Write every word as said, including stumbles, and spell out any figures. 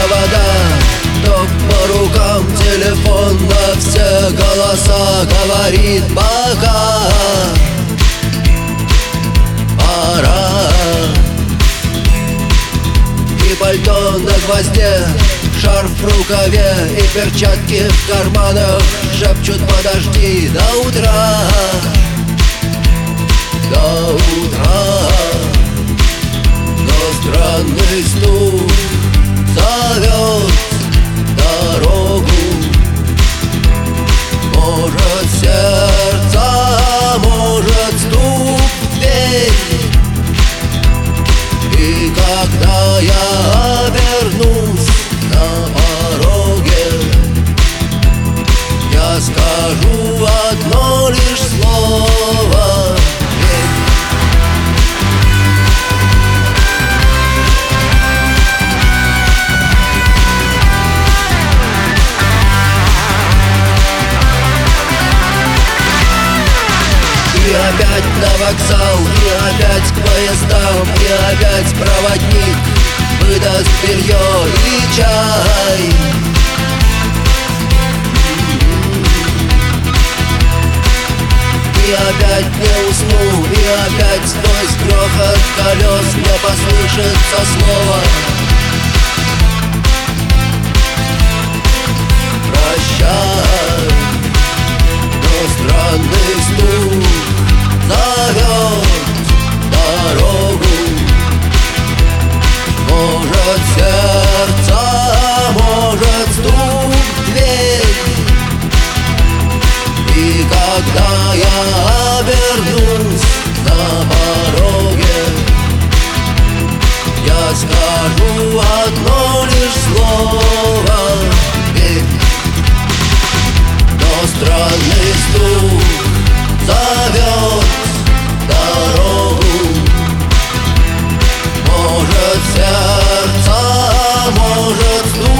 провода, ток по рукам, телефон на все голоса говорит пока. Пора. И пальто на гвозде, шарф в рукаве и перчатки в карманах шепчут: подожди до утра, до утра. Но странный стук зовет дорогу. Может, сердце, может, стук в дверь. И когда я обернусь на пороге, я скажу одно лишь слово: верь. И опять на вокзал, и опять к поездам, и опять проводник выдаст белье и чай. И опять не усну, и опять сквозь грохот колес мне послышится слово: прощай. Но странный стук зовет дорогу. Может, сердце, может, стук в дверь. И когда я обернусь на пороге, я скажу одно лишь слово: верь. Но странный стук зовет дорогу. Может, сердце, может, стук